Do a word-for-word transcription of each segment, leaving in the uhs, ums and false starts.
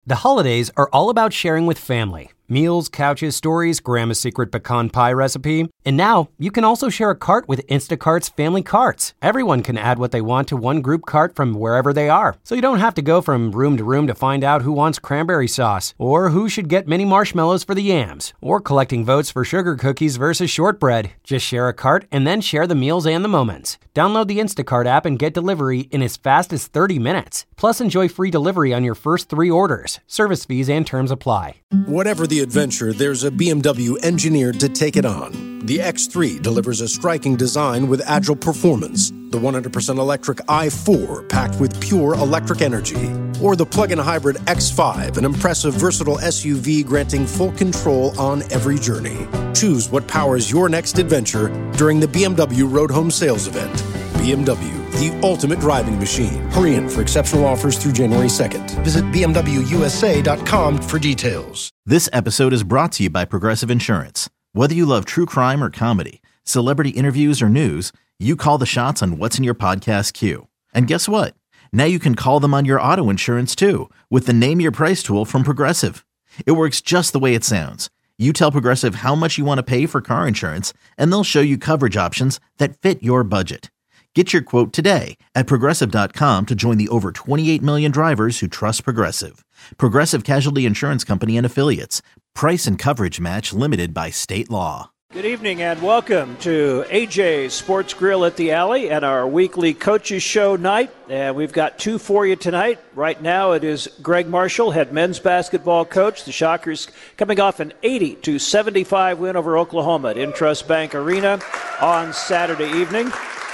The holidays are all about sharing with family. Meals, couches, stories, Grandma's secret pecan pie recipe. And now, you can also share a cart with Instacart's Family Carts. Everyone can add what they want to one group cart from wherever they are. So you don't have to go from room to room to find out who wants cranberry sauce, or who should get mini marshmallows for the yams, or collecting votes for sugar cookies versus shortbread. Just share a cart and then share the meals and the moments. Download the Instacart app and get delivery in as fast as thirty minutes. Plus, enjoy free delivery on your first three orders. Service fees and terms apply. Whatever the adventure, there's a B M W engineered to take it on. The X three delivers a striking design with agile performance. The one hundred percent electric i four, packed with pure electric energy. Or the plug-in hybrid X five, an impressive, versatile S U V granting full control on every journey. Choose what powers your next adventure during the B M W Road Home Sales Event. B M W, the ultimate driving machine. Hurry in for exceptional offers through January second. Visit B M W U S A dot com for details. This episode is brought to you by Progressive Insurance. Whether you love true crime or comedy, celebrity interviews or news, you call the shots on what's in your podcast queue. And guess what? Now you can call them on your auto insurance too with the Name Your Price tool from Progressive. It works just the way it sounds. You tell Progressive how much you want to pay for car insurance, and they'll show you coverage options that fit your budget. Get your quote today at Progressive dot com to join the over twenty-eight million drivers who trust Progressive. Progressive Casualty Insurance Company and Affiliates. Price and coverage match limited by state law. Good evening and welcome to A J's Sports Grill at the Alley and our weekly Coaches Show night. And we've got two for you tonight. Right now it is Greg Marshall, head men's basketball coach. The Shockers coming off an eighty to seventy-five win over Oklahoma at Intrust Bank Arena on Saturday evening.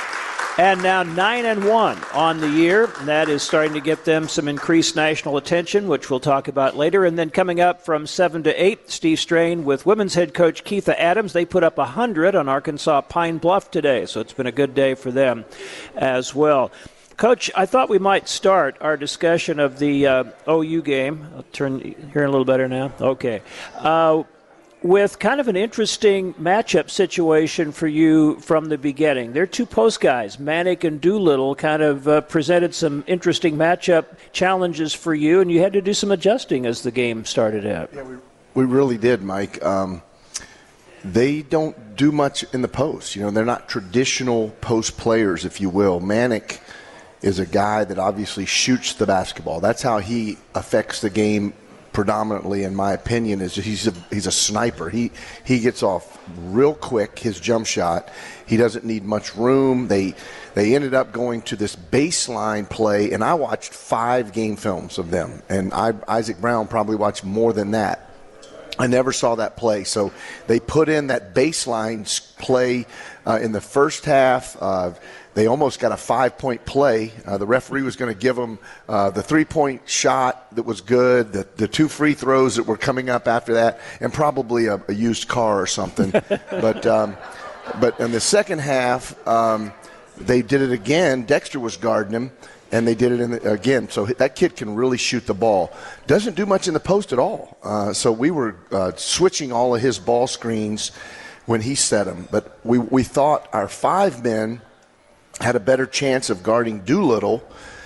And now nine and one on the year, and that is starting to get them some increased national attention, which we'll talk about later. And then coming up from seven to eight, Steve Strain with women's head coach Keitha Adams. They put up one hundred on Arkansas Pine Bluff today, so it's been a good day for them as well. Coach, I thought we might start our discussion of the uh, O U game. I'll turn hearing a little better now. Okay. Uh, with kind of an interesting matchup situation for you from the beginning. They're two post guys, Manek and Doolittle, kind of uh, presented some interesting matchup challenges for you, and you had to do some adjusting as the game started out. Yeah, we, we really did, Mike. Um, they don't do much in the post. You know, they're not traditional post players, if you will. Manek is a guy that obviously shoots the basketball. That's how he affects the game predominantly, in my opinion, is he's a, he's a sniper. He he gets off real quick, his jump shot. He doesn't need much room. They they ended up going to this baseline play, and I watched five game films of them, and I, Isaac Brown probably watched more than that. I never saw that play. So they put in that baseline play uh, in the first half. Uh, They almost got a five-point play. Uh, the referee was going to give them uh, the three-point shot that was good, the, the two free throws that were coming up after that, and probably a, a used car or something. but um, but in the second half, um, they did it again. Dexter was guarding him, and they did it in the, again. So that kid can really shoot the ball. Doesn't do much in the post at all. Uh, so we were uh, switching all of his ball screens when he set them. But we, we thought our five men had a better chance of guarding Doolittle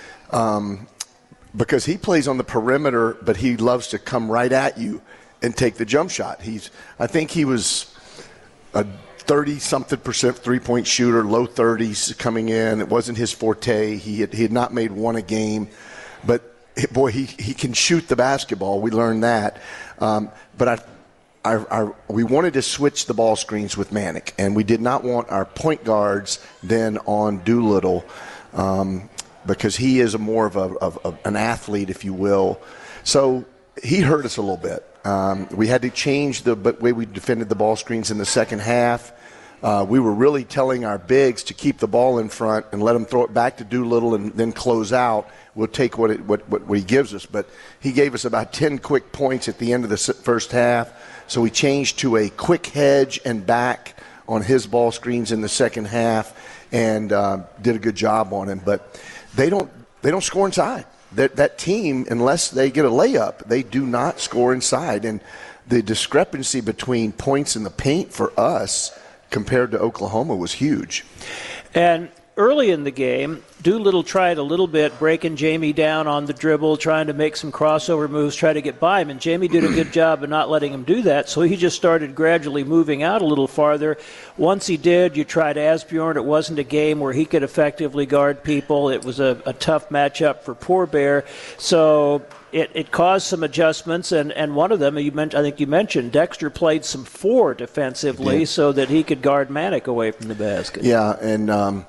um, because he plays on the perimeter, but he loves to come right at you and take the jump shot. He's, I think he was a thirty-something percent three-point shooter, low thirties coming in. It wasn't his forte. He had, he had not made one a game. But, boy, he, he can shoot the basketball. We learned that. Um, but I Our, our, we wanted to switch the ball screens with Manek, and we did not want our point guards then on Doolittle um, because he is a more of, a, of, of an athlete, if you will. So he hurt us a little bit. Um, we had to change the way we defended the ball screens in the second half. Uh, we were really telling our bigs to keep the ball in front and let them throw it back to Doolittle and then close out. We'll take what, it, what, what, what he gives us. But he gave us about ten quick points at the end of the first half. So we changed to a quick hedge and back on his ball screens in the second half and uh, did a good job on him. But they don't they don't score inside. That, that team, unless they get a layup, they do not score inside. And the discrepancy between points in the paint for us compared to Oklahoma was huge. And early in the game, Doolittle tried a little bit, breaking Jamie down on the dribble, trying to make some crossover moves, try to get by him, and Jamie did a good job of not letting him do that, so he just started gradually moving out a little farther. Once he did, you tried Asbjorn. It wasn't a game where he could effectively guard people. It was a, a tough matchup for Poor Bear, so it, it caused some adjustments, and, and one of them, you meant, I think you mentioned, Dexter played some four defensively so that he could guard Manick away from the basket. Yeah, and um,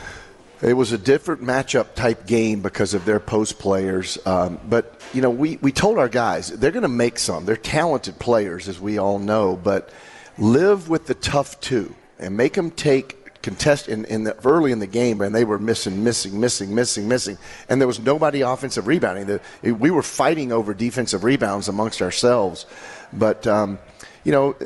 it was a different matchup type game because of their post players. Um, but, you know, we, we told our guys, they're going to make some. They're talented players, as we all know, but live with the tough two and make them take contest in, in the early in the game, and they were missing, missing, missing, missing, missing, and there was nobody offensive rebounding. The, we were fighting over defensive rebounds amongst ourselves. But, um, you know,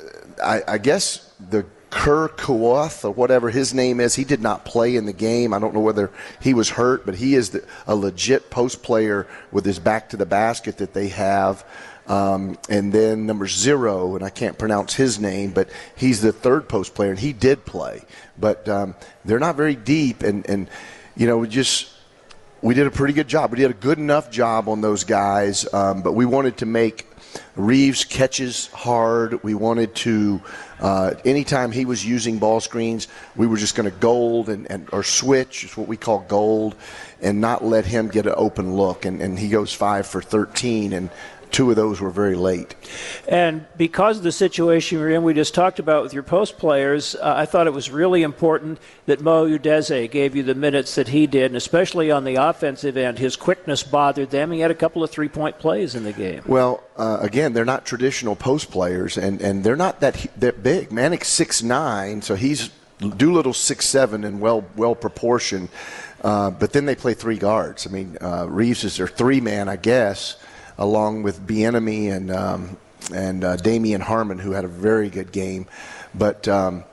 I, I guess the Kerr Kuoth, or whatever his name is, he did not play in the game. I don't know whether he was hurt, but he is the, a legit post player with his back to the basket that they have. Um, and then number zero, and I can't pronounce his name, but he's the third post player, and he did play. But um, they're not very deep, and, and you know, we just we did a pretty good job. We did a good enough job on those guys, um, but we wanted to make Reeves catches hard. We wanted to, uh, anytime he was using ball screens, we were just going to gold and, and or switch, is what we call gold, and not let him get an open look. And, and he goes five for thirteen, and two of those were very late. And because of the situation we're in, we just talked about with your post players, uh, I thought it was really important that Mo Udeze gave you the minutes that he did, and especially on the offensive end, his quickness bothered them. He had a couple of three-point plays in the game. Well, uh, again, they're not traditional post players, and, and they're not that that big. Manick's six nine, so he's Doolittle six seven and well well proportioned. Uh, but then they play three guards. I mean, uh, Reeves is their three-man, I guess, along with Bieniemy and um, and uh, Damian Harmon, who had a very good game. But um,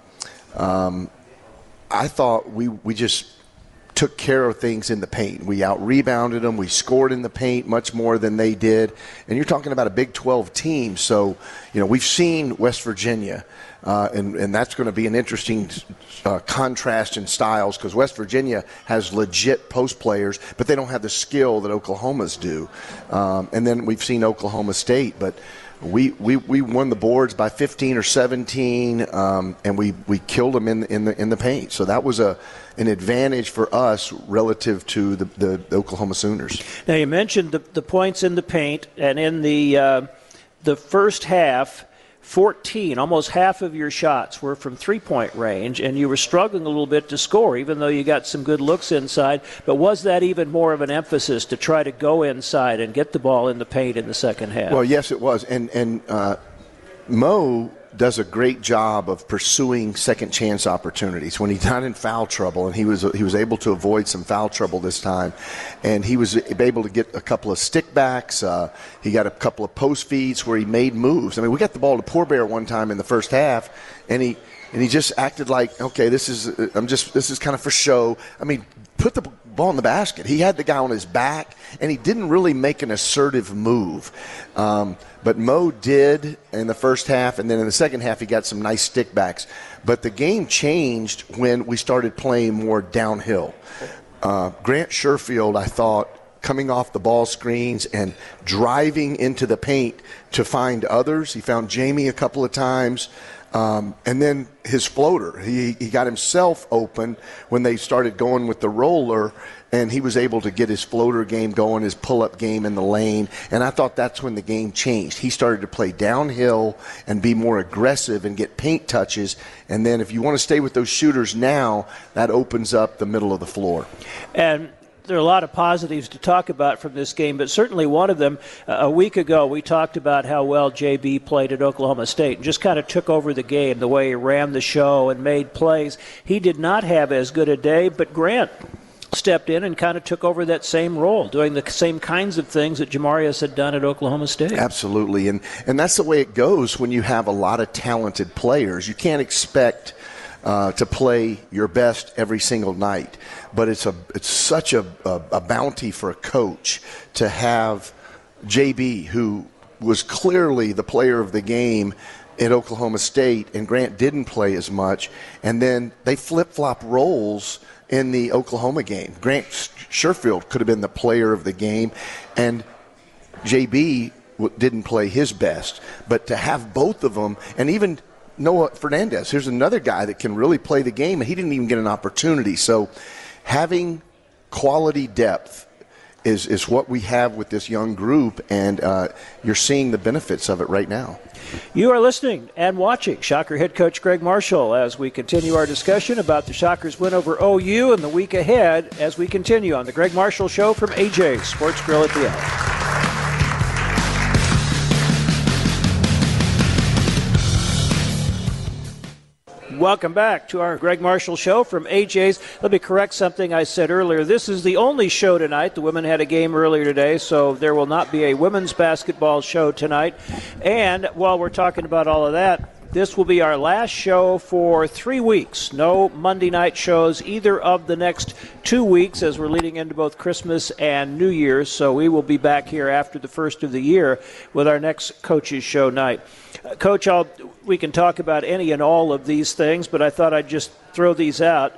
um, I thought we we just took care of things in the paint. We out-rebounded them. We scored in the paint much more than they did. And you're talking about a Big twelve team. So, you know, we've seen West Virginia, uh, and, and that's going to be an interesting uh, contrast in styles, because West Virginia has legit post players, but they don't have the skill that Oklahoma's do. Um, and then we've seen Oklahoma State, but we, we, we won the boards by fifteen or seventeen, um, and we, we killed them in the, in the in the paint. So that was a an advantage for us relative to the, the, the Oklahoma Sooners. Now, you mentioned the, the points in the paint, and in the uh, the first half, fourteen, almost half of your shots were from three-point range, and you were struggling a little bit to score, even though you got some good looks inside. But was that even more of an emphasis to try to go inside and get the ball in the paint in the second half? Well, yes, it was. And, and uh, Mo does a great job of pursuing second chance opportunities when he's not in foul trouble, and he was he was able to avoid some foul trouble this time, and he was able to get a couple of stickbacks. Uh, he got a couple of post feeds where he made moves. I mean, we got the ball to Poor Bear one time in the first half, and he and he just acted like, okay, this is I'm just this is kind of for show. I mean, put the ball in the basket. He had the guy on his back, and he didn't really make an assertive move. Um, But Mo did in the first half, and then in the second half he got some nice stickbacks. But the game changed when we started playing more downhill. Uh, Grant Sherfield, I thought, coming off the ball screens and driving into the paint to find others. He found Jamie a couple of times. Um, and then his floater. He, he got himself open when they started going with the roller, and he was able to get his floater game going, his pull-up game in the lane. And I thought that's when the game changed. He started to play downhill and be more aggressive and get paint touches. And then if you want to stay with those shooters now, that opens up the middle of the floor. And there are a lot of positives to talk about from this game, but certainly one of them, uh, a week ago we talked about how well J B played at Oklahoma State and just kind of took over the game, the way he ran the show and made plays. He did not have as good a day, but Grant stepped in and kind of took over that same role, doing the same kinds of things that Jamarius had done at Oklahoma State. Absolutely, and and that's the way it goes when you have a lot of talented players. You can't expect Uh, to play your best every single night, but it's a it's such a, a, a bounty for a coach to have J B, who was clearly the player of the game at Oklahoma State, and Grant didn't play as much. And then they flip-flop roles in the Oklahoma game. Grant Sherfield could have been the player of the game, and J B didn't play his best. But to have both of them, and even Noah Fernandez, here's another guy that can really play the game, and he didn't even get an opportunity. So having quality depth is, is what we have with this young group, and uh, you're seeing the benefits of it right now. You are listening and watching Shocker head coach Greg Marshall as we continue our discussion about the Shockers' win over O U and the week ahead as we continue on the Greg Marshall Show from A J Sports Grill at the Alley. Welcome back to our Greg Marshall Show from A J's. Let me correct something I said earlier. This is the only show tonight. The women had a game earlier today, so there will not be a women's basketball show tonight. And while we're talking about all of that, this will be our last show for three weeks. No Monday night shows either of the next two weeks as we're leading into both Christmas and New Year's. So we will be back here after the first of the year with our next Coaches Show night. Uh, Coach, I'll, we can talk about any and all of these things, but I thought I'd just throw these out.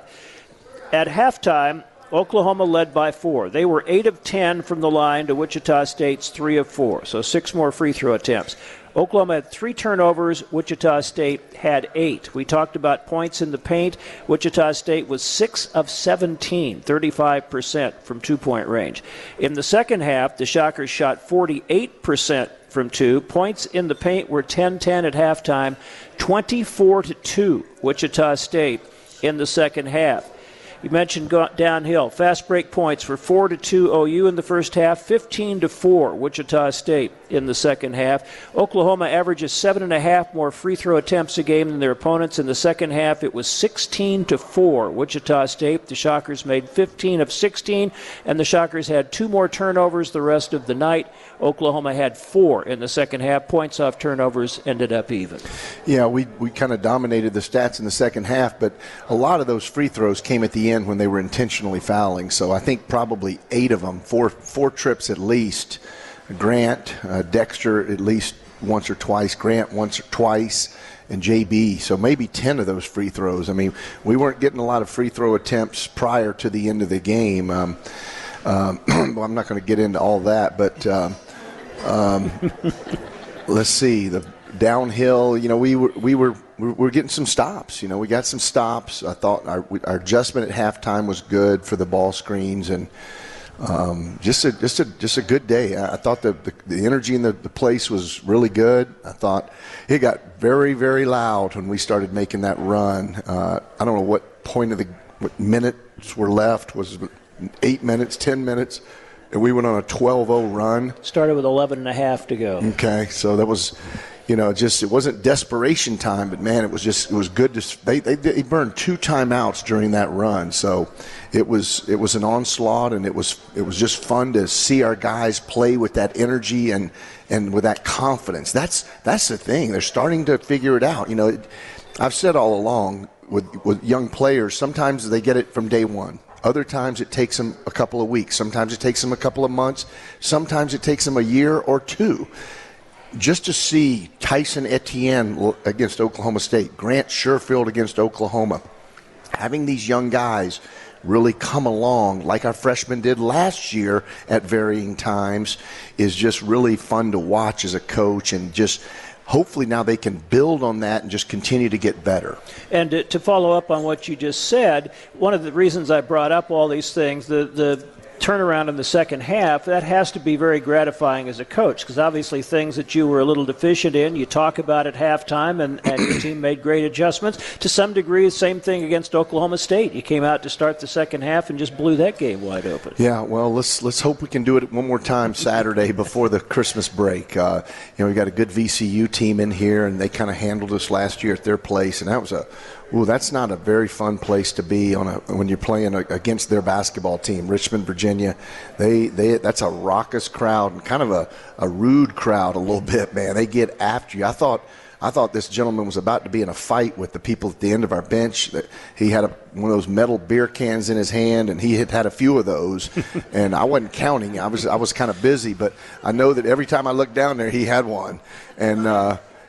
At halftime, Oklahoma led by four. They were eight of ten from the line to Wichita State's three of four, so six more free throw attempts. Oklahoma had three turnovers. Wichita State had eight. We talked about points in the paint. Wichita State was six of seventeen, thirty-five percent from two-point range. In the second half, the Shockers shot forty-eight percent from two. Points in the paint were ten ten at halftime, twenty-four to two Wichita State in the second half. You mentioned go- downhill. Fast break points were four to two O U in the first half, fifteen to four Wichita State in the second half. Oklahoma averages seven and a half more free throw attempts a game than their opponents. In the second half, it was sixteen to four Wichita State. The Shockers made fifteen of sixteen, and the Shockers had two more turnovers the rest of the night. Oklahoma had four in the second half. Points off turnovers ended up even. Yeah, we we kind of dominated the stats in the second half, but a lot of those free throws came at the end when they were intentionally fouling. So I think probably eight of them, four four trips at least. Grant, uh, Dexter at least once or twice, Grant once or twice, and J B. So maybe ten of those free throws. I mean, we weren't getting a lot of free throw attempts prior to the end of the game. Um, um, well, I'm not going to get into all that, but um, um, let's see. The downhill, you know, we were we were we were getting some stops. You know, we got some stops. I thought our, our adjustment at halftime was good for the ball screens, and um, just a just a just a good day. I, I thought the, the the energy in the, the place was really good. I thought it got very very loud when we started making that run. Uh, I don't know what point of the what minutes were left. Was it eight minutes, ten minutes? And we went on a twelve oh run. Started with eleven and a half to go. Okay, so that was, you know, just it wasn't desperation time, but man, it was just it was good to. They they, they burned two timeouts during that run, so it was it was an onslaught, and it was it was just fun to see our guys play with that energy and and with that confidence. That's that's the thing. They're starting to figure it out. You know, it, I've said all along with with young players, sometimes they get it from day one. Other times it takes them a couple of weeks. Sometimes it takes them a couple of months. Sometimes it takes them a year or two. Just to see Tyson Etienne against Oklahoma State, Grant Sherfield against Oklahoma, having these young guys really come along like our freshmen did last year at varying times is just really fun to watch as a coach, and just hopefully now they can build on that and just continue to get better. And to, to follow up on what you just said, one of the reasons I brought up all these things, the, the turnaround in the second half, that has to be very gratifying as a coach, because obviously things that you were a little deficient in, you talk about at halftime, and, and your team made great adjustments. To some degree, the same thing against Oklahoma State. You came out to start the second half and just blew that game wide open. Yeah, well, let's let's hope we can do it one more time Saturday before the Christmas break. Uh, you know, we got a good V C U team in here, and they kind of handled us last year at their place, and that was a Ooh, that's not a very fun place to be on a, when you're playing a, against their basketball team, Richmond, Virginia. They they that's a raucous crowd and kind of a, a rude crowd a little bit, man. They get after you. I thought I thought this gentleman was about to be in a fight with the people at the end of our bench. That he had a, one of those metal beer cans in his hand, and he had had a few of those. And I wasn't counting. I was I was kind of busy, but I know that every time I looked down there, he had one. And uh,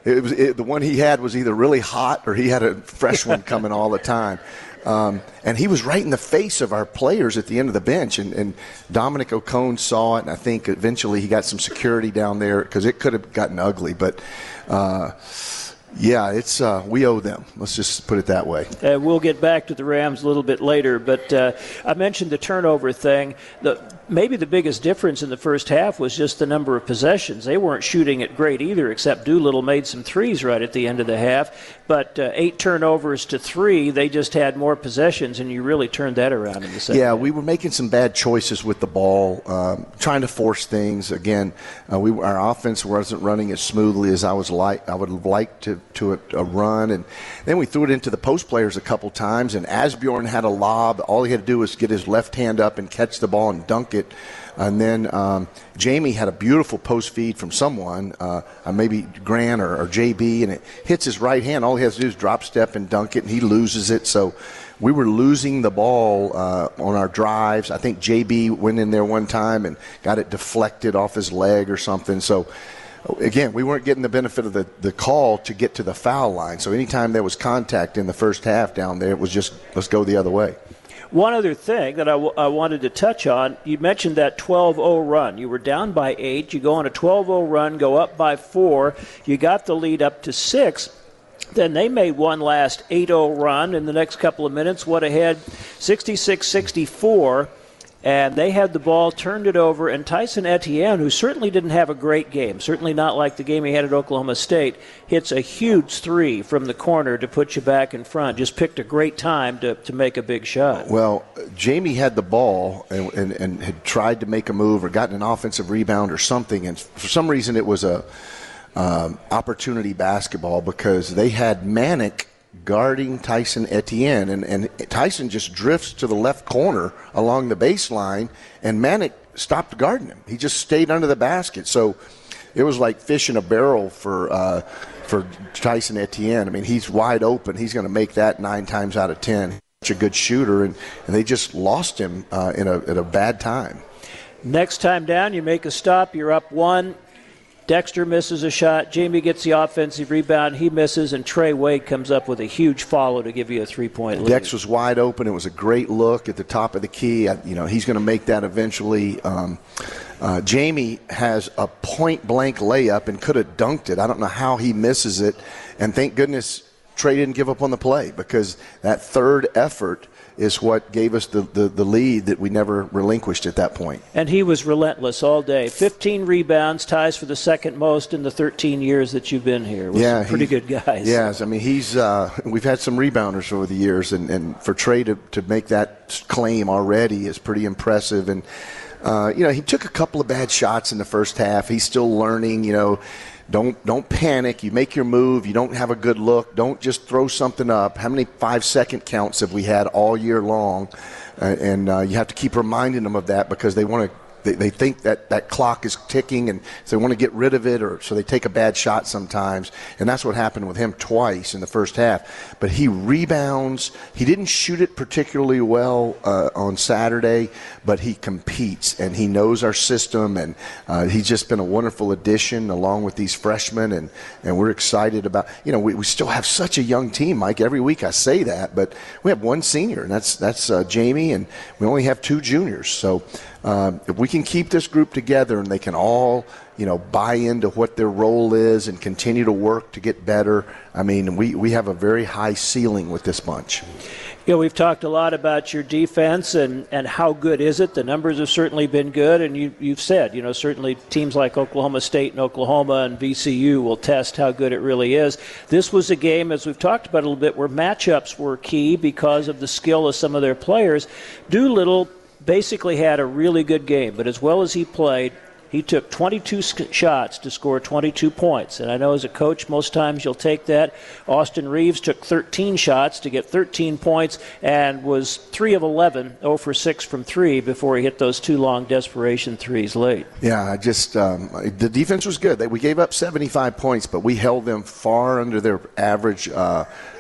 it was it, the one he had was either really hot or he had a fresh one coming all the time. Um, and he was right in the face of our players at the end of the bench. And, and Dominic Ocone saw it, and I think eventually he got some security down there because it could have gotten ugly. But, uh, yeah, it's uh, we owe them. Let's just put it that way. Uh, we'll get back to the Rams a little bit later, but uh, I mentioned the turnover thing. The, maybe the biggest difference in the first half was just the number of possessions. They weren't shooting it great either, except Doolittle made some threes right at the end of the half. But uh, eight turnovers to three, they just had more possessions, and you really turned that around in the second Yeah, half. we were making some bad choices with the ball, um, trying to force things. Again, uh, we our offense wasn't running as smoothly as I was like I would have liked to to a, a run, and then we threw it into the post players a couple times, and Asbjorn had a lob. All he had to do was get his left hand up and catch the ball and dunk it. And then um, Jamie had a beautiful post feed from someone, uh, maybe Grant or, or J B, and it hits his right hand. All he has to do is drop step and dunk it, and he loses it. So we were losing the ball uh, on our drives. I think J B went in there one time and got it deflected off his leg or something. So again, we weren't getting the benefit of the, the call to get to the foul line. So anytime there was contact in the first half down there, it was just let's go the other way. One other thing that I, w- I wanted to touch on, you mentioned that twelve oh run. You were down by eight. You go on a twelve oh run, go up by four. You got the lead up to six. Then they made one last eight oh run in the next couple of minutes, went ahead sixty-six sixty-four. And they had the ball, turned it over, and Tyson Etienne, who certainly didn't have a great game, certainly not like the game he had at Oklahoma State, hits a huge three from the corner to put you back in front. Just picked a great time to, to make a big shot. Well, Jamie had the ball and, and, and had tried to make a move or gotten an offensive rebound or something, and for some reason it was a um, opportunity basketball because they had Manick guarding Tyson Etienne, and, and Tyson just drifts to the left corner along the baseline, and Manick stopped guarding him. He just stayed under the basket. So it was like fish in a barrel for uh, for Tyson Etienne. I mean, he's wide open. He's going to make that nine times out of ten. Such a good shooter, and, and they just lost him uh, in a at a bad time. Next time down, you make a stop. You're up one. Dexter misses a shot. Jamie gets the offensive rebound. He misses, and Trey Wade comes up with a huge follow to give you a three-point lead. Dex was wide open. It was a great look at the top of the key. You know, he's going to make that eventually. Um, uh, Jamie has a point-blank layup and could have dunked it. I don't know how he misses it, and thank goodness Trey didn't give up on the play because that third effort is what gave us the, the, the lead that we never relinquished at that point. And he was relentless all day. fifteen rebounds, ties for the second most in the thirteen years that you've been here. With yeah, some pretty good guys. Yes, I mean, he's uh, we've had some rebounders over the years, and, and for Trey to, to make that claim already is pretty impressive. And, uh, you know, he took a couple of bad shots in the first half. He's still learning, you know. Don't don't panic. You make your move. You don't have a good look. Don't just throw something up. How many five-second counts have we had all year long? Uh, and uh, you have to keep reminding them of that because they want to. They, they think that that clock is ticking, and so they want to get rid of it, or so they take a bad shot sometimes. And that's what happened with him twice in the first half. But he rebounds. He didn't shoot it particularly well uh, on Saturday, but he competes, and he knows our system, and uh, he's just been a wonderful addition along with these freshmen, and, and we're excited about, you know, we, we still have such a young team, Mike. Every week I say that, but we have one senior, and that's, that's uh, Jamie, and we only have two juniors. So Uh, if we can keep this group together and they can all, you know, buy into what their role is and continue to work to get better, I mean, we, we have a very high ceiling with this bunch. You know, we've talked a lot about your defense and, and how good is it. The numbers have certainly been good, and you, you've said, you know, certainly teams like Oklahoma State and Oklahoma and V C U will test how good it really is. This was a game, as we've talked about a little bit, where matchups were key because of the skill of some of their players. Doolittle basically had a really good game, but as well as he played, he took twenty-two sc- shots to score twenty-two points. And I know as a coach, most times you'll take that. Austin Reeves took thirteen shots to get thirteen points and was three of eleven, zero for six from three before he hit those two long desperation threes late. Yeah, I just um, the defense was good. We gave up seventy-five points, but we held them far under their average uh,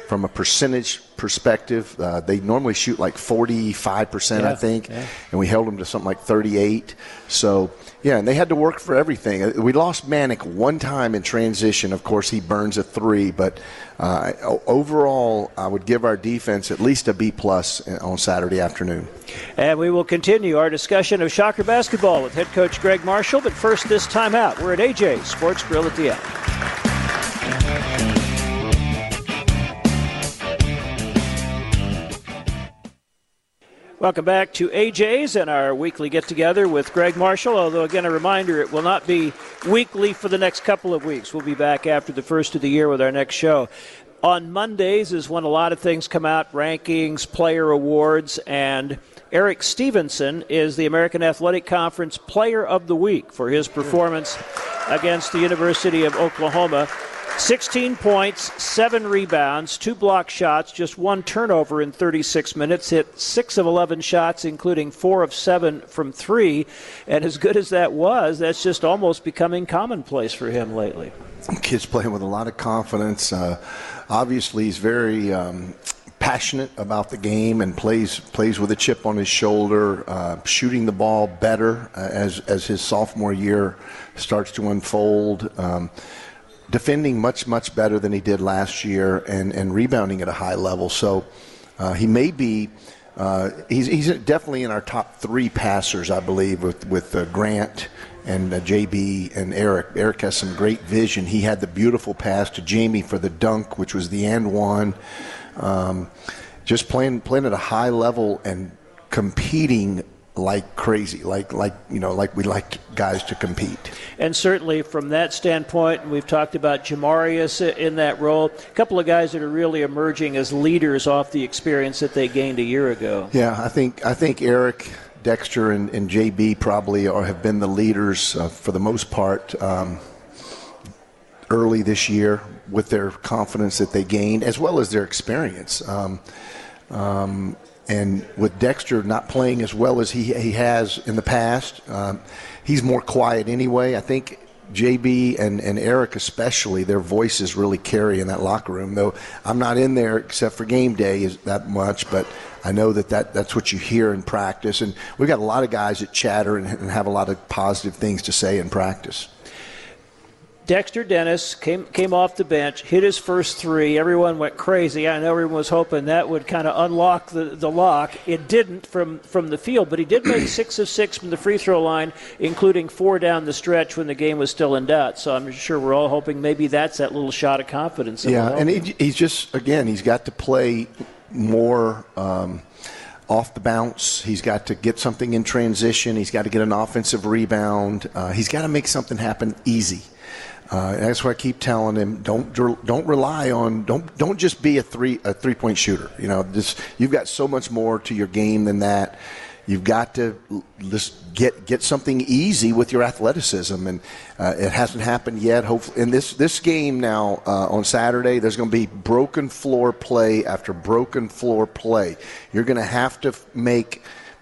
from a percentage perspective. Uh, they normally shoot like forty-five percent, yeah, I think, yeah. and we held them to something like thirty-eight. So, yeah, and they had to work for everything. We lost Manick one time in transition. Of course, he burns a three, but uh, overall, I would give our defense at least a B plus on Saturday afternoon. And we will continue our discussion of Shocker basketball with head coach Greg Marshall. But first, this time out, we're at A J Sports Grill at the Alley. Welcome back to A J's and our weekly get-together with Greg Marshall, although, again, a reminder, it will not be weekly for the next couple of weeks. We'll be back after the first of the year with our next show. On Mondays is when a lot of things come out, rankings, player awards, and Eric Stevenson is the American Athletic Conference Player of the Week for his performance against the University of Oklahoma. sixteen points, seven rebounds, two block shots, just one turnover in thirty-six minutes, hit six of eleven shots, including four of seven from three. And as good as that was, that's just almost becoming commonplace for him lately. Kid's playing with a lot of confidence. Uh, obviously, he's very um, passionate about the game and plays plays with a chip on his shoulder, uh, shooting the ball better uh, as, as his sophomore year starts to unfold. Um, defending much, much better than he did last year, and, and rebounding at a high level. So uh, he may be uh, he's, he's definitely in our top three passers, I believe, with, with uh, Grant and uh, J B and Eric. Eric has some great vision. He had the beautiful pass to Jamie for the dunk, which was the and one. Um, just playing playing at a high level and competing like crazy, like like you know, like we like guys to compete. And certainly from that standpoint, we've talked about Jamarius in that role. A couple of guys that are really emerging as leaders off the experience that they gained a year ago. Yeah, I think I think Eric, Dexter, and, and J B probably are, have been the leaders uh, for the most part um, early this year with their confidence that they gained, as well as their experience. Um, um, And with Dexter not playing as well as he he has in the past, um, he's more quiet anyway. I think J B and, and Eric especially, their voices really carry in that locker room. Though I'm not in there except for game day is that much, but I know that, that that's what you hear in practice. And we've got a lot of guys that chatter and, and have a lot of positive things to say in practice. Dexter Dennis came came off the bench, hit his first three. Everyone went crazy. I know everyone was hoping that would kind of unlock the, the lock. It didn't from, from the field, but he did make six of six from the free throw line, including four down the stretch when the game was still in doubt. So I'm sure we're all hoping maybe that's that little shot of confidence. Yeah, and he, he's just, again, he's got to play more um, off the bounce. He's got to get something in transition. He's got to get an offensive rebound. Uh, he's got to make something happen easy. Uh, that's why I keep telling him, don't don't rely on don't don't just be a three a three point shooter. You know, this you've got so much more to your game than that. You've got to just get get something easy with your athleticism, and uh, it hasn't happened yet. Hopefully, in this this game now uh, on Saturday, there's going to be broken floor play after broken floor play. You're going to have to make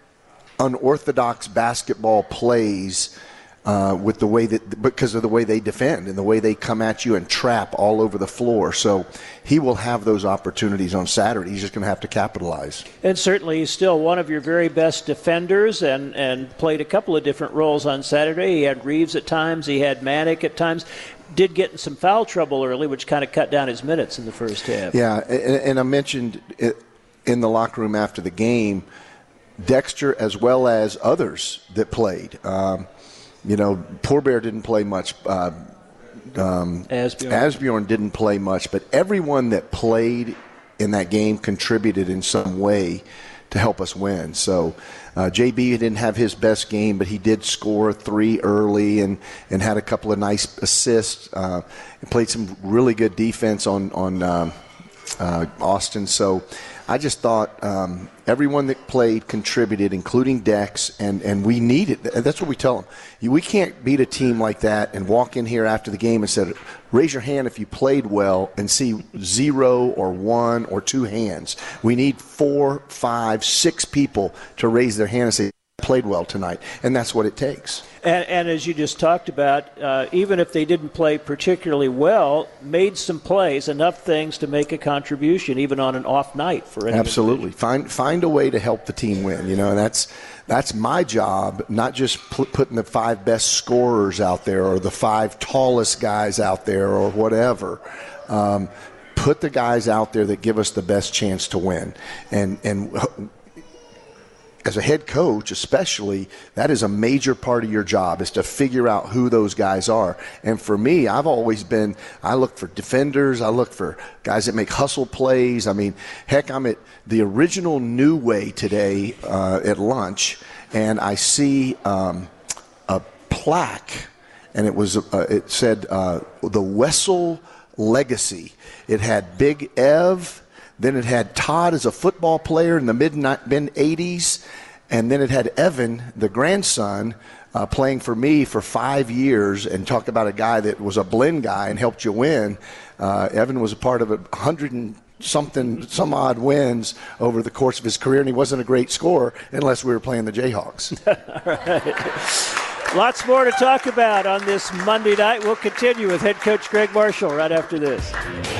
unorthodox basketball plays. Uh, with the way that, because of the way they defend and the way they come at you and trap all over the floor. So he will have those opportunities on Saturday. He's just going to have to capitalize. And certainly he's still one of your very best defenders and, and played a couple of different roles on Saturday. He had Reeves at times. He had Manick at times. Did get in some foul trouble early, which kind of cut down his minutes in the first half. Yeah, and, and I mentioned it in the locker room after the game, Dexter as well as others that played. Um, You know, Poor Bear didn't play much. Uh, um, Asbjorn. Asbjorn didn't play much, but everyone that played in that game contributed in some way to help us win. So uh, J B didn't have his best game, but he did score three early and, and had a couple of nice assists. Uh, and played some really good defense on on um, uh, Austin. So I just thought um, everyone that played contributed, including Dex, and, and we need it. That's what we tell them. We can't beat a team like that and walk in here after the game and say, raise your hand if you played well, and see zero or one or two hands. We need four, five, six people to raise their hand and say, played well tonight, and that's what it takes. And, and as you just talked about, uh, even if they didn't play particularly well, made some plays, enough things to make a contribution, even on an off night for any. Absolutely, find find a way to help the team win. You know, and that's that's my job, not just pl- putting the five best scorers out there or the five tallest guys out there or whatever. Um, put the guys out there that give us the best chance to win, and and. As a head coach, especially, that is a major part of your job, is to figure out who those guys are. And for me, I've always been, I look for defenders, I look for guys that make hustle plays. I mean, heck, I'm at the original New Way today uh, at lunch, and I see um, a plaque, and it was uh, it said uh, the Wessel Legacy. It had Big Ev. Then it had Todd as a football player in the mid-eighties. And then it had Evan, the grandson, uh, playing for me for five years. And talk about a guy that was a blend guy and helped you win. Uh, Evan was a part of a hundred and something, some odd wins over the course of his career. And he wasn't a great scorer unless we were playing the Jayhawks. All right. Lots more to talk about on this Monday night. We'll continue with head coach Greg Marshall right after this.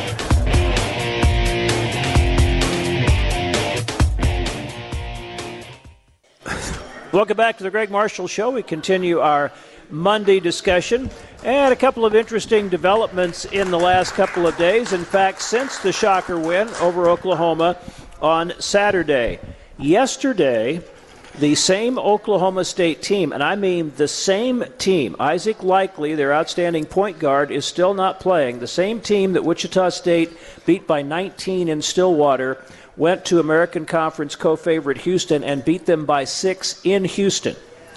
Welcome back to the Greg Marshall Show. We continue our Monday discussion and a couple of interesting developments in the last couple of days. In fact, since the Shocker win over Oklahoma on Saturday. Yesterday, the same Oklahoma State team, and I mean the same team, Isaac Likely, their outstanding point guard, is still not playing. The same team that Wichita State beat by nineteen in Stillwater went to American Conference co-favorite Houston and beat them by six in Houston.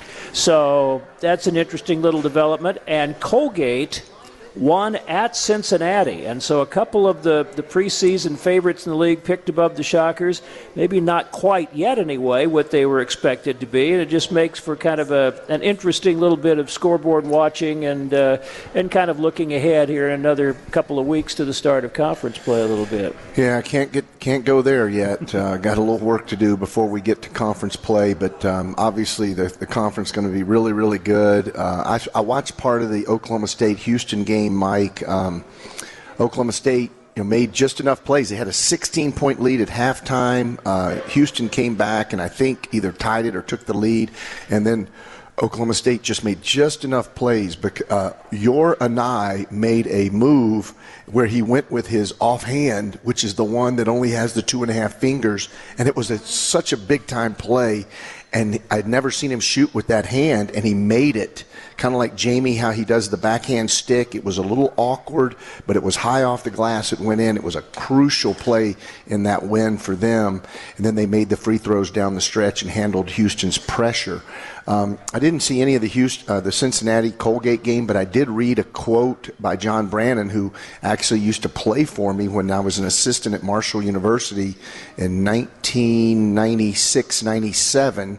So that's an interesting little development. And Colgate won at Cincinnati. And so a couple of the, the preseason favorites in the league picked above the Shockers. Maybe not quite yet anyway what they were expected to be. And it just makes for kind of a an interesting little bit of scoreboard watching and uh, and kind of looking ahead here in another couple of weeks to the start of conference play a little bit. Yeah, I can't get can't go there yet. Uh, got a little work to do before we get to conference play. But um, obviously the, the conference is going to be really, really good. Uh, I, I watched part of the Oklahoma State-Houston game, Mike. Um, Oklahoma State you know, made just enough plays. They had a sixteen-point lead at halftime. Uh, Houston came back and I think either tied it or took the lead. And then Oklahoma State just made just enough plays. But uh, Yor Anai made a move where he went with his offhand, which is the one that only has the two and a half fingers. And it was a, such a big-time play. And I'd never seen him shoot with that hand, and he made it. Kind of like Jamie, how he does the backhand stick. It was a little awkward, but it was high off the glass. It went in. It was a crucial play in that win for them. And then they made the free throws down the stretch and handled Houston's pressure. Um, I didn't see any of the Houston, uh, the Cincinnati-Colgate game, but I did read a quote by John Brannon, who actually used to play for me when I was an assistant at Marshall University in nineteen ninety-six ninety-seven.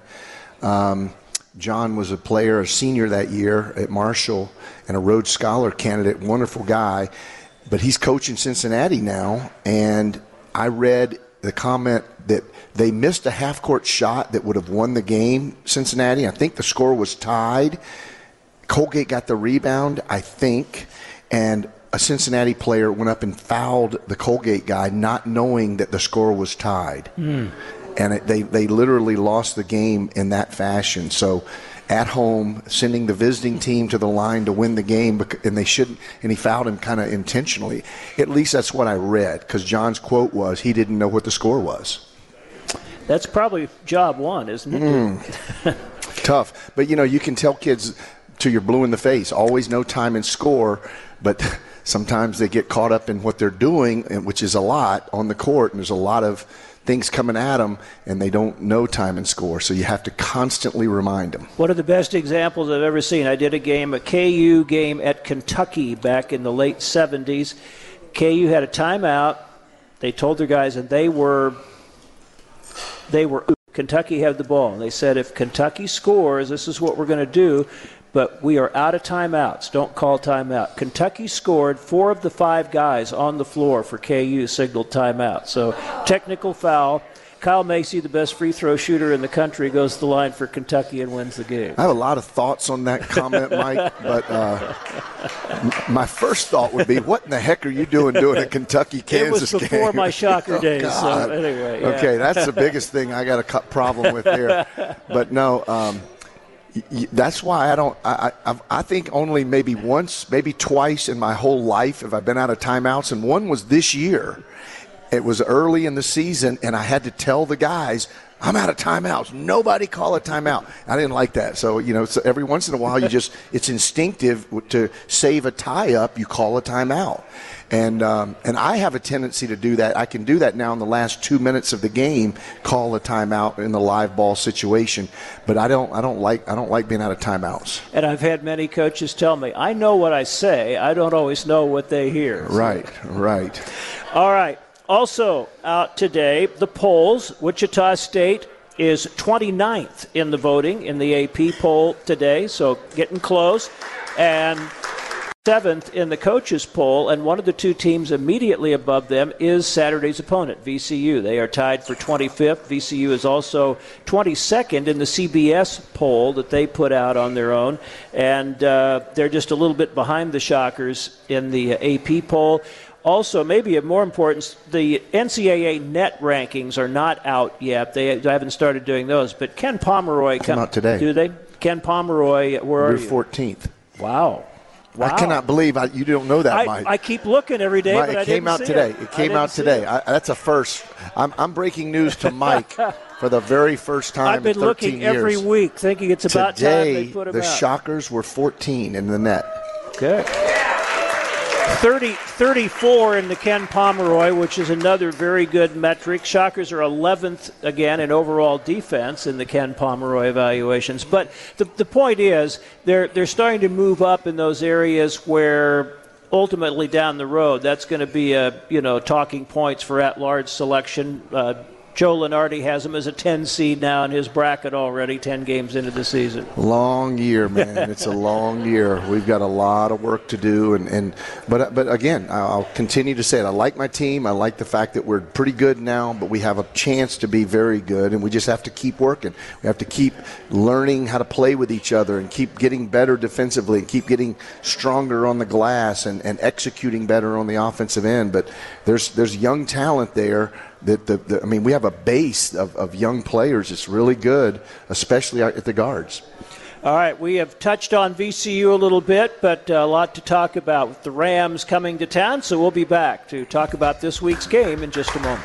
Um, John was a player, a senior that year at Marshall, and a Rhodes Scholar candidate, wonderful guy. But he's coaching Cincinnati now, and I read the comment that they missed a half-court shot that would have won the game, Cincinnati. I think the score was tied. Colgate got the rebound, I think, and a Cincinnati player went up and fouled the Colgate guy, not knowing that the score was tied. Mm. And it, they, they literally lost the game in that fashion. So at home, sending the visiting team to the line to win the game, and they shouldn't, and he fouled him kind of intentionally. At least that's what I read, because John's quote was he didn't know what the score was. That's probably job one, isn't it? Mm. Tough. But, you know, you can tell kids till you're blue in the face, always know time and score, but sometimes they get caught up in what they're doing, which is a lot on the court, and there's a lot of things coming at them, and they don't know time and score, so you have to constantly remind them. One of the best examples I've ever seen, I did a game, a K U game at Kentucky back in the late seventies. K U had a timeout. They told their guys, and they were, they were, Kentucky had the ball. And they said, if Kentucky scores, this is what we're going to do, but we are out of timeouts. Don't call timeout. Kentucky scored. Four of the five guys on the floor for K U signaled timeout. So technical foul. Kyle Macy, the best free throw shooter in the country, goes to the line for Kentucky and wins the game. I have a lot of thoughts on that comment, Mike, but uh, my first thought would be, what in the heck are you doing doing a Kentucky-Kansas game? It was before game? my Shocker oh, days, God. so anyway. Yeah. Okay, that's the biggest thing I got a problem with there. But no, um, y- y- that's why I don't I, – I, I think only maybe once, maybe twice in my whole life have I been out of timeouts, and one was this year. It was early in the season, and I had to tell the guys, I'm out of timeouts. Nobody call a timeout. I didn't like that. So, you know, so every once in a while you just – it's instinctive to save a tie-up, you call a timeout. And um, and I have a tendency to do that. I can do that now in the last two minutes of the game, call a timeout in the live ball situation. But I don't I don't like I don't like being out of timeouts. And I've had many coaches tell me, I know what I say. I don't always know what they hear. So. Right, right. All right. Also out today, the polls. Wichita State is twenty-ninth in the voting in the A P poll today, so getting close. And seventh in the coaches poll, and one of the two teams immediately above them is Saturday's opponent, V C U. They are tied for twenty-fifth. V C U is also twenty-second in the C B S poll that they put out on their own, and uh, they're just a little bit behind the Shockers in the A P poll. Also, maybe of more importance, the N C double A net rankings are not out yet. They haven't started doing those, but Ken Pomeroy come out today. Do they? Ken Pomeroy, where are We're you? fourteenth. Wow. Wow. I cannot believe I, you don't know that, I, Mike. I keep looking every day, Mike, but it I came didn't out see today. It, it came out today. I, that's a first. I'm, I'm breaking news to Mike for the very first time I've been in thirteen looking years. every week, thinking it's about today, time they put them the out. Shockers were fourteen in the net. Good. thirty, thirty-four in the Ken Pomeroy, which is another very good metric. Shockers are eleventh again in overall defense in the Ken Pomeroy evaluations. But the the point is, they're they're starting to move up in those areas where ultimately down the road, that's going to be a you know talking points for at-large selection. Uh, Joe Lunardi has him as a ten seed now in his bracket already, ten games into the season. Long year, man. It's a long year. We've got a lot of work to do. And, and but but again, I'll continue to say it. I like my team. I like the fact that we're pretty good now, but we have a chance to be very good, and we just have to keep working. We have to keep learning how to play with each other and keep getting better defensively and keep getting stronger on the glass and, and executing better on the offensive end. But there's there's young talent there. That the, the, I mean, we have a base of, of young players. It's really good, especially at the guards. All right, we have touched on V C U a little bit, but a lot to talk about with the Rams coming to town, so we'll be back to talk about this week's game in just a moment.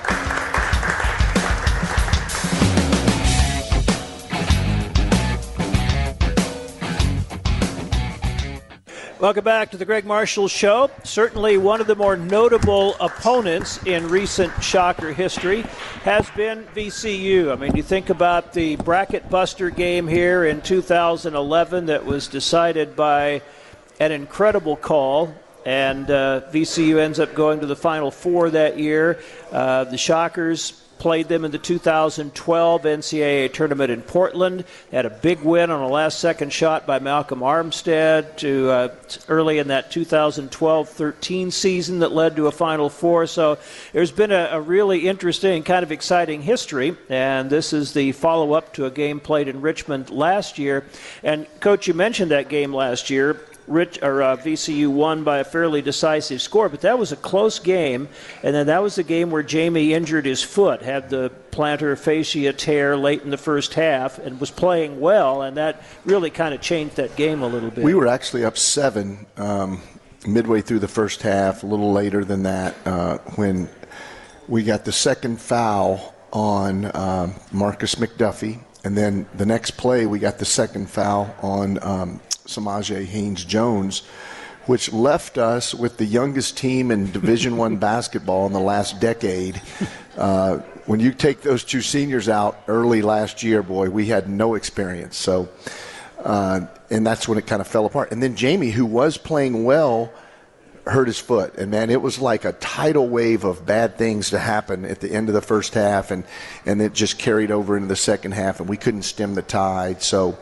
Welcome back to the Greg Marshall Show. Certainly one of the more notable opponents in recent Shocker history has been V C U. I mean, you think about the bracket buster game here in two thousand eleven that was decided by an incredible call, and uh, V C U ends up going to the Final Four that year. Uh, the Shockers played them in the two thousand twelve N C double A tournament in Portland. Had a big win on a last-second shot by Malcolm Armstead to uh, early in that two thousand twelve thirteen season that led to a Final Four. So there's been a, a really interesting, kind of exciting history, and this is the follow-up to a game played in Richmond last year. And, Coach, you mentioned that game last year. Rich, or, uh, V C U won by a fairly decisive score, but that was a close game, and then that was the game where Jamie injured his foot, had the plantar fascia tear late in the first half, and was playing well, and that really kind of changed that game a little bit. We were actually up seven um, midway through the first half, a little later than that, uh, when we got the second foul on um, Marcus McDuffie, and then the next play we got the second foul on um, Samaje Haynes-Jones, which left us with the youngest team in Division One basketball in the last decade. Uh, when you take those two seniors out early last year, boy, we had no experience. So, uh, and that's when it kind of fell apart. And then Jamie, who was playing well, hurt his foot. And, man, it was like a tidal wave of bad things to happen at the end of the first half, and, and it just carried over into the second half, and we couldn't stem the tide. So,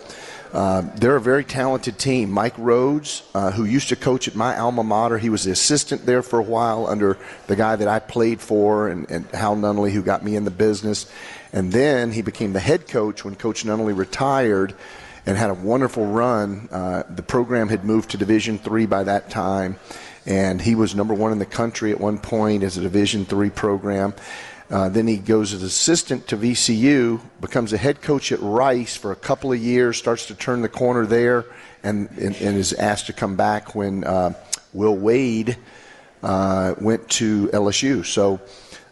Uh, they're a very talented team. Mike Rhodes, uh, who used to coach at my alma mater, he was the assistant there for a while under the guy that I played for, and, and Hal Nunnally, who got me in the business. And then he became the head coach when Coach Nunnally retired and had a wonderful run. Uh, the program had moved to Division three by that time, and he was number one in the country at one point as a Division three program. Uh, then he goes as assistant to V C U, becomes a head coach at Rice for a couple of years, starts to turn the corner there, and, and, and is asked to come back when uh, Will Wade uh, went to L S U. So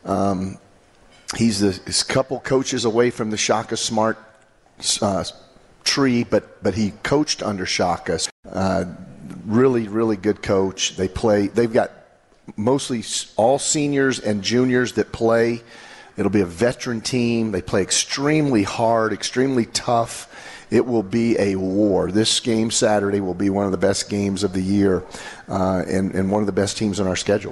um, he's the, he's a couple coaches away from the Shaka Smart uh, tree, but, but he coached under Shaka. Uh, really, really good coach. They play. They've got mostly all seniors and juniors that play. It'll be a veteran team. They play extremely hard, extremely tough. It will be a war. This game Saturday will be one of the best games of the year, uh, and, and one of the best teams on our schedule.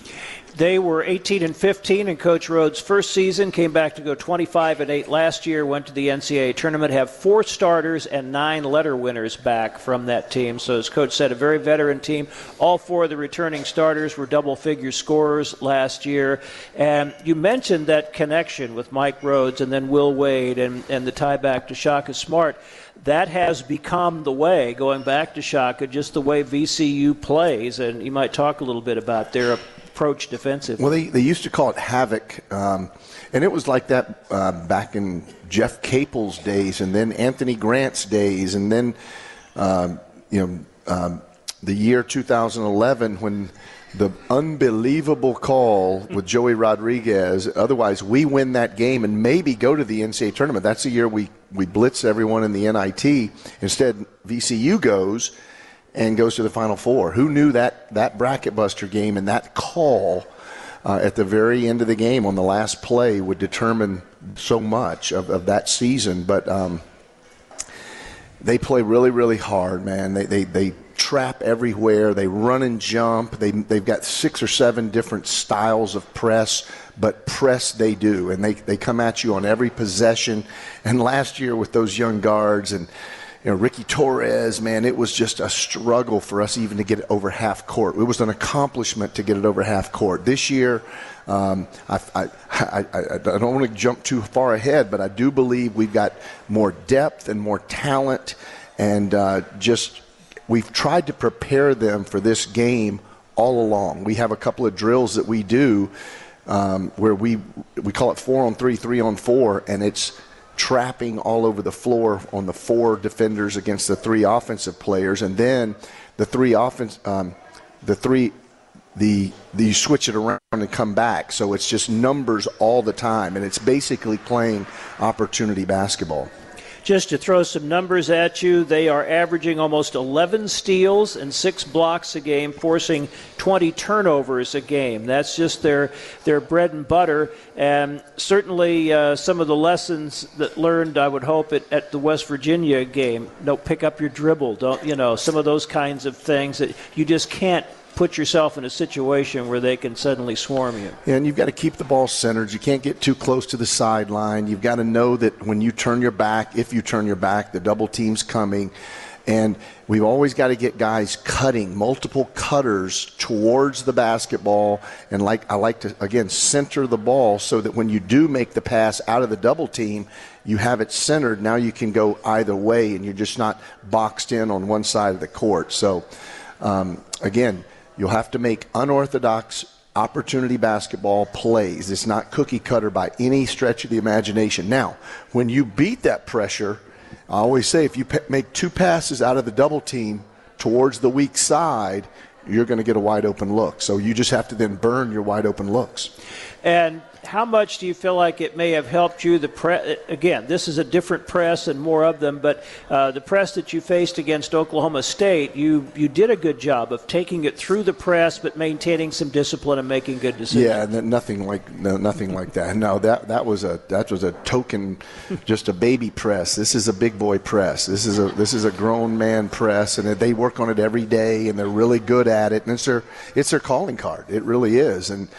They were eighteen and fifteen in Coach Rhodes' first season, came back to go twenty-five and eight last year, went to the N C double A tournament, have four starters and nine letter winners back from that team. So as Coach said, a very veteran team. All four of the returning starters were double-figure scorers last year. And you mentioned that connection with Mike Rhodes and then Will Wade and, and the tie back to Shaka Smart. That has become the way, going back to Shaka, just the way V C U plays. And you might talk a little bit about their approach defensively. Well, they, they used to call it havoc, um, and it was like that uh, back in Jeff Capel's days, and then Anthony Grant's days, and then um, you know um, the year two thousand eleven when the unbelievable call with Joey Rodriguez. Otherwise, we win that game and maybe go to the N C double A tournament. That's the year we we blitz everyone in the N I T. Instead, V C U goes and goes to the Final Four. Who knew that that bracket buster game and that call uh, at the very end of the game on the last play would determine so much of, of that season? But um, they play really, really hard, man. They they they trap everywhere. They run and jump. They they've got six or seven different styles of press, but press they do, and they they come at you on every possession. And last year with those young guards and You know, Ricky Torres, man, it was just a struggle for us even to get it over half court. It was an accomplishment to get it over half court. This year, um, I, I, I, I don't want to jump too far ahead, but I do believe we've got more depth and more talent, and uh, just we've tried to prepare them for this game all along. We have a couple of drills that we do um, where we we call it four on three, three on four, and it's trapping all over the floor on the four defenders against the three offensive players, and then the three offense, um, the three, the the you switch it around and come back. So it's just numbers all the time, and it's basically playing opportunity basketball. Just to throw some numbers at you, they are averaging almost eleven steals and six blocks a game, forcing twenty turnovers a game. That's just their their bread and butter. And certainly uh, some of the lessons that learned, I would hope, at, at the West Virginia game. No, pick up your dribble. Don't, you know, some of those kinds of things that you just can't put yourself in a situation where they can suddenly swarm you. Yeah, and you've got to keep the ball centered. You can't get too close to the sideline. You've got to know that when you turn your back, if you turn your back, the double team's coming. And we've always got to get guys cutting, multiple cutters towards the basketball. And like I like to, again, center the ball so that when you do make the pass out of the double team, you have it centered. Now you can go either way, and you're just not boxed in on one side of the court. So, um, again, you'll have to make unorthodox opportunity basketball plays. It's not cookie cutter by any stretch of the imagination. Now, when you beat that pressure, I always say if you pe- make two passes out of the double team towards the weak side, you're going to get a wide open look. So you just have to then burn your wide open looks. And how much do you feel like it may have helped you? The pre- Again, this is a different press and more of them, but uh, the press that you faced against Oklahoma State, you, you did a good job of taking it through the press but maintaining some discipline and making good decisions. Yeah, n- nothing like no, nothing like that. No, that that was a that was a token, just a baby press. This is a big boy press. This is a this is a grown man press, and they work on it every day, and they're really good at it. And it's their it's their calling card. It really is, and.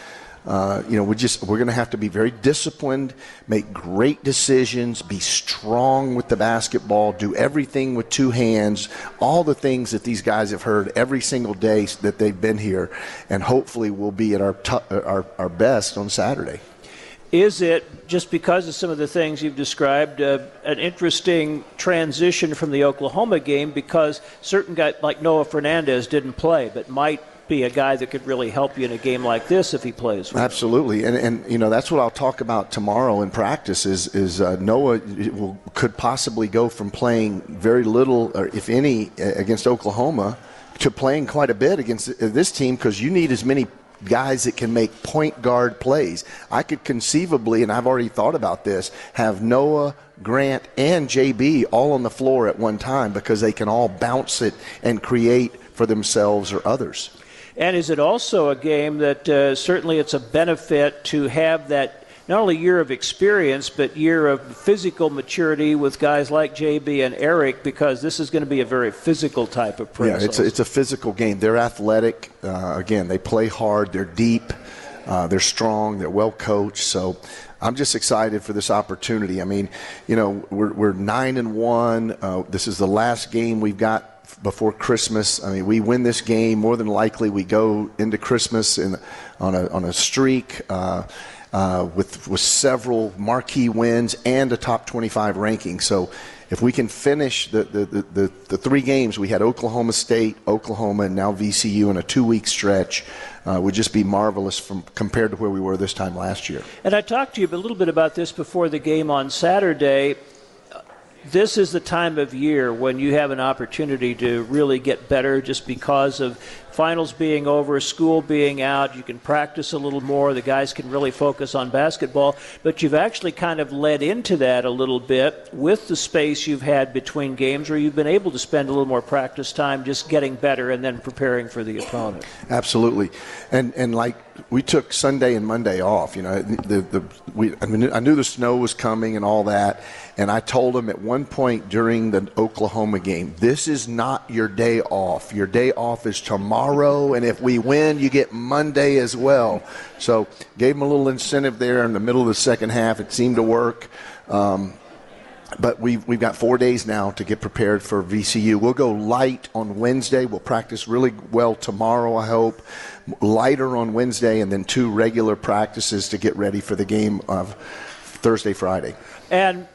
Uh, you know, we just we're going to have to be very disciplined, make great decisions, be strong with the basketball, do everything with two hands, all the things that these guys have heard every single day that they've been here, and hopefully we'll be at our t- our, our best on Saturday. Is it, just because of some of the things you've described, uh, an interesting transition from the Oklahoma game, because certain guys like Noah Fernandez didn't play, but might be a guy that could really help you in a game like this if he plays well? Absolutely, and and you know that's what I'll talk about tomorrow in practice. Is is uh, Noah will, could possibly go from playing very little, or if any, against Oklahoma, to playing quite a bit against this team, because you need as many guys that can make point guard plays. I could conceivably, and I've already thought about this, have Noah, Grant, and J B all on the floor at one time, because they can all bounce it and create for themselves or others. And is it also a game that uh, certainly it's a benefit to have that not only year of experience, but year of physical maturity with guys like J B and Eric, because this is going to be a very physical type of press. Yeah, it's a, it's a physical game. They're athletic. Uh, again, they play hard. They're deep. Uh, they're strong. They're well coached. So I'm just excited for this opportunity. I mean, you know, we're, we're nine and one. Uh, this is the last game we've got before Christmas. I mean, we win this game, more than likely we go into Christmas in, on a on a streak. Uh, Uh, with with several marquee wins and a top twenty-five ranking. So if we can finish the, the, the, the, the three games, we had Oklahoma State, Oklahoma, and now V C U in a two-week stretch, uh, would just be marvelous from compared to where we were this time last year. And I talked to you a little bit about this before the game on Saturday. This is the time of year when you have an opportunity to really get better, just because of finals being over, school being out. You can practice a little more. The guys can really focus on basketball. But you've actually kind of led into that a little bit with the space you've had between games, where you've been able to spend a little more practice time just getting better and then preparing for the opponent. Absolutely. And and like we took Sunday and Monday off. You know, the the we I, mean, I knew the snow was coming and all that. And I told them at one point during the Oklahoma game, this is not your day off. Your day off is tomorrow, and if we win, you get Monday as well. So gave them a little incentive there in the middle of the second half. It seemed to work. Um, but we've, we've got four days now to get prepared for V C U. We'll go light on Wednesday. We'll practice really well tomorrow, I hope. Lighter on Wednesday, and then two regular practices to get ready for the game of Thursday, Friday. And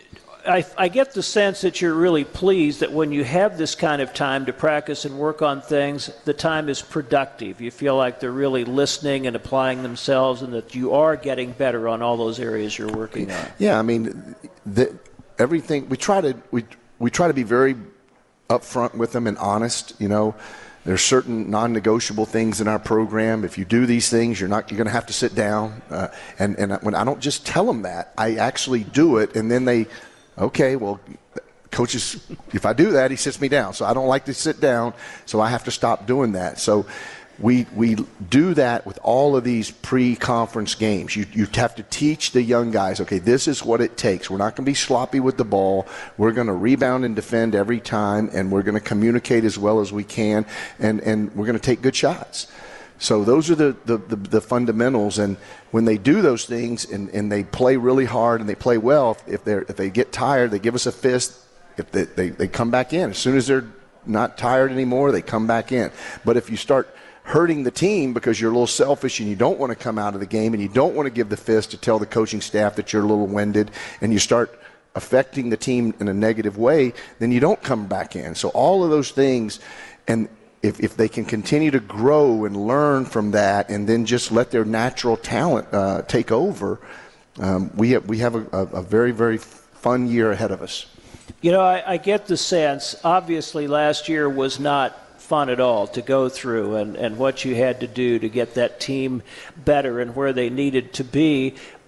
I, I get the sense that you're really pleased that when you have this kind of time to practice and work on things, the time is productive. You feel like they're really listening and applying themselves, and that you are getting better on all those areas you're working on. Yeah, I mean, the, everything we try to we we try to be very upfront with them and honest. You know, there's certain non-negotiable things in our program. If you do these things, you're not you're going to have to sit down. Uh, and and when I don't just tell them that, I actually do it, and then they. Okay, well, coaches, if I do that, he sits me down. So I don't like to sit down, so I have to stop doing that. So we we do that with all of these pre-conference games. You you have to teach the young guys, okay, this is what it takes. We're not going to be sloppy with the ball. We're going to rebound and defend every time, and we're going to communicate as well as we can, and, and we're going to take good shots. So those are the, the, the, the fundamentals, and when they do those things and, and they play really hard and they play well, if they if they get tired, they give us a fist. If they, they, they come back in. As soon as they're not tired anymore, they come back in. But if you start hurting the team because you're a little selfish and you don't want to come out of the game and you don't want to give the fist to tell the coaching staff that you're a little winded, and you start affecting the team in a negative way, then you don't come back in. So all of those things, and If, if they can continue to grow and learn from that, and then just let their natural talent uh, take over, um, we have, we have a, a very, very fun year ahead of us. You know, I, I get the sense, obviously last year was not fun at all to go through, and, and what you had to do to get that team better and where they needed to be.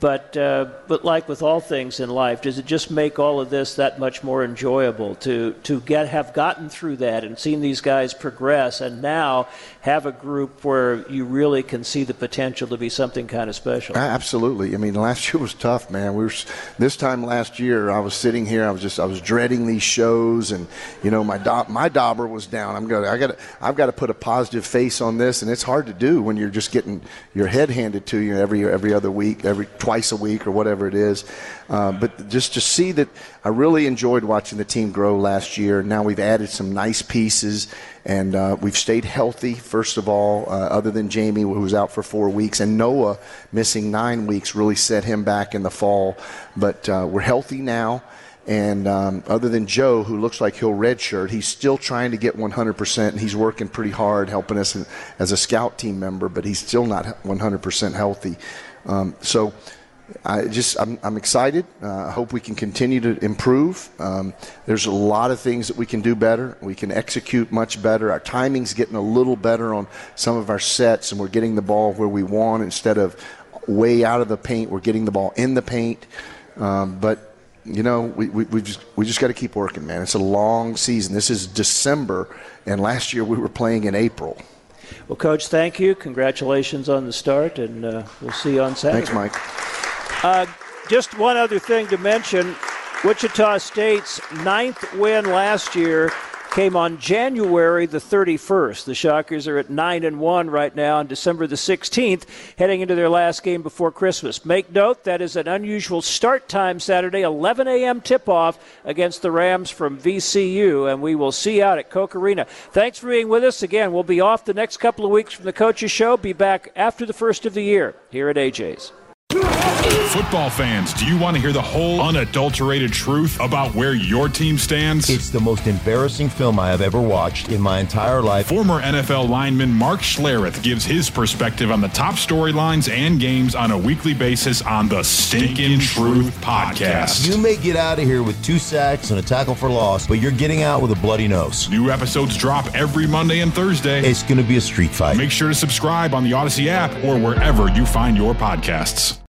But uh, but like with all things in life, does it just make all of this that much more enjoyable to to get have gotten through that and seen these guys progress, and now have a group where you really can see the potential to be something kind of special? Absolutely. I mean, last year was tough, man. We were this time last year. I was sitting here. I was just I was dreading these shows, and you know my do, my dauber was down. I'm going. I got. I've got to put a positive face on this, and it's hard to do when you're just getting your head handed to you every every other week, every twice a week or whatever it is. Uh, but just to see that, I really enjoyed watching the team grow last year. Now we've added some nice pieces, and uh, we've stayed healthy, first of all, uh, other than Jamie, who was out for four weeks, and Noah missing nine weeks really set him back in the fall. But uh, we're healthy now. And um, other than Joe, who looks like he'll redshirt, he's still trying to get one hundred percent, and he's working pretty hard helping us in, as a scout team member, but he's still not one hundred percent healthy. Um, so I just I'm, I'm excited. Uh, I hope we can continue to improve. Um, there's a lot of things that we can do better. We can execute much better. Our timing's getting a little better on some of our sets, and we're getting the ball where we want instead of way out of the paint. We're getting the ball in the paint. Um, but You know, we, we, we just we just got to keep working, man. It's a long season. This is December, and last year we were playing in April. Well, Coach, thank you. Congratulations on the start, and uh, we'll see you on Saturday. Thanks, Mike. Uh, just one other thing to mention. Wichita State's ninth win last year came on January the thirty-first. The Shockers are at nine and one right now on December the sixteenth, heading into their last game before Christmas. Make note, that is an unusual start time Saturday, eleven a.m. tip-off against the Rams from V C U, and we will see you out at Koch Arena. Thanks for being with us. Again, we'll be off the next couple of weeks from the Coaches Show. Be back after the first of the year here at A J's. Football fans, do you want to hear the whole unadulterated truth about where your team stands? It's the most embarrassing film I have ever watched in my entire life. Former N F L lineman Mark Schlereth gives his perspective on the top storylines and games on a weekly basis on the Stinkin' Truth Podcast. You may get out of here with two sacks and a tackle for loss, but you're getting out with a bloody nose. New episodes drop every Monday and Thursday. It's going to be a street fight. Make sure to subscribe on the Odyssey app or wherever you find your podcasts.